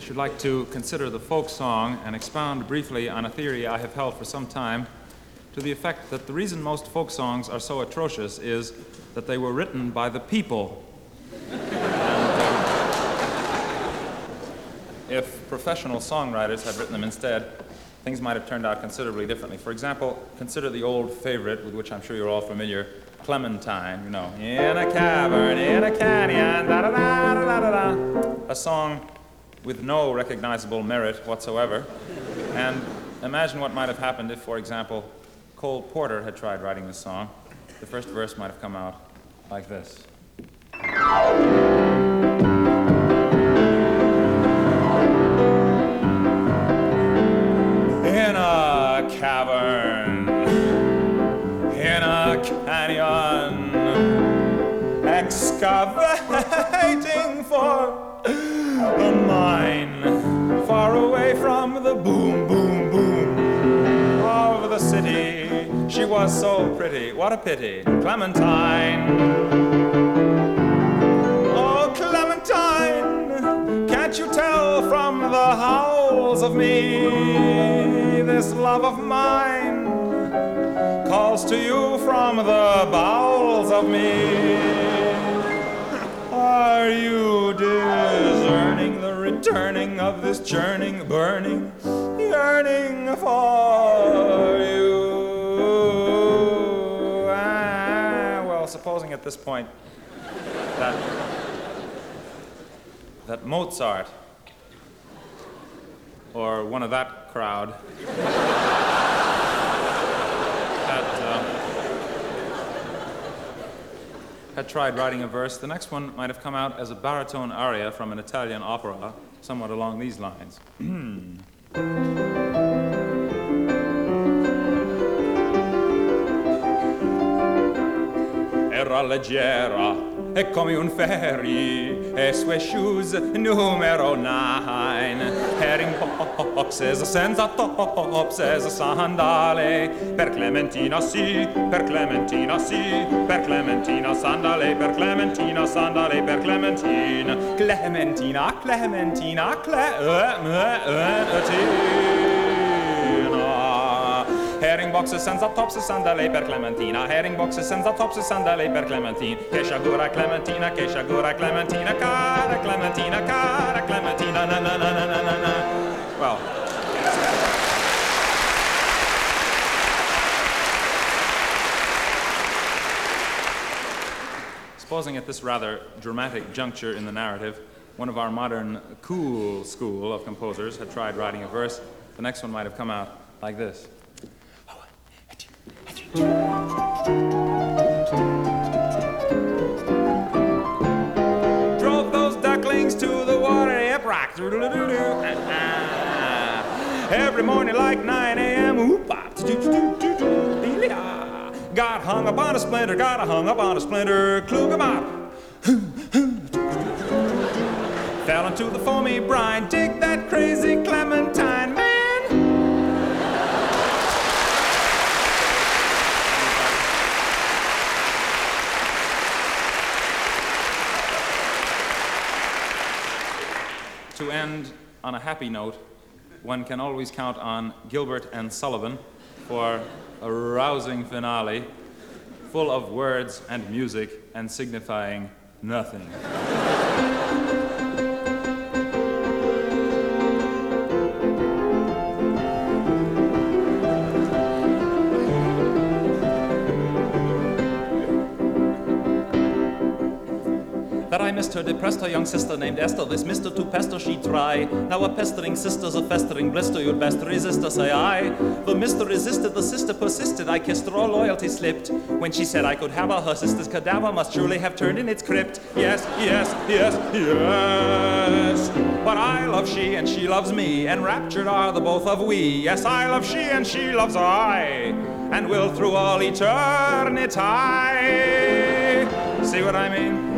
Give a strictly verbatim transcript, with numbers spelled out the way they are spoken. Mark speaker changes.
Speaker 1: should like to consider the folk song and expound briefly on a theory I have held for some time, to the effect that the reason most folk songs are so atrocious is that they were written by the people. And, um, if professional songwriters had written them instead, things might have turned out considerably differently. For example, consider the old favorite, with which I'm sure you're all familiar, Clementine, you know. In a cavern, in a canyon, da-da-da-da-da-da. A song with no recognizable merit whatsoever. And imagine what might have happened if, for example, Cole Porter had tried writing this song. The first verse might have come out like this. In a cavern, in a canyon, excavating for a mine, far away from the boom, boom, boom of the city. She was so pretty, what a pity, Clementine. Oh, Clementine, can't you tell from the howls of me, this love of mine calls to you from the bowels of me. Are you discerning the returning of this churning, burning, yearning for you? Ah, well, supposing at this point that, that Mozart, or one of that crowd, had, uh, had tried writing a verse, the next one might have come out as a baritone aria from an Italian opera, somewhat along these lines. Era leggera e come un ferry, e sue shoes numero nine, herring boxes senza tops, sandale, per Clementina sì, per Clementina sì, per Clementina sandale, per Clementina sandale, per Clementina, Clementina, Clementina, Clementina. Herring boxes senza tops e sandali per Clementina, herring boxes senza tops e sandali per Clementina, che sciagura Clementina, che sciagura Clementina, cara Clementina, cara Clementina, na na na na na na na. Well. Supposing at this rather dramatic juncture in the narrative, one of our modern cool school of composers had tried writing a verse, the next one might have come out like this. Drove those ducklings to the water, yep, rock. Every morning like nine a.m. Got hung up on a splinter, got hung up on a splinter, klug 'em up. Fell into the foamy brine, dig that crazy Clementine, man. To end on a happy note, one can always count on Gilbert and Sullivan for a rousing finale, full of words and music and signifying nothing. That I missed her, depressed her young sister named Esther. This Mister to pester she'd try. Now a pestering sister's a festering blister. You'd best resist her, say I. The mister resisted, the sister persisted. I kissed her, all loyalty slipped. When she said I could have her, her sister's cadaver must surely have turned in its crypt. Yes, yes, yes, yes. But I love she and she loves me, enraptured are the both of we. Yes, I love she and she loves I, and will through all eternity. See what I mean?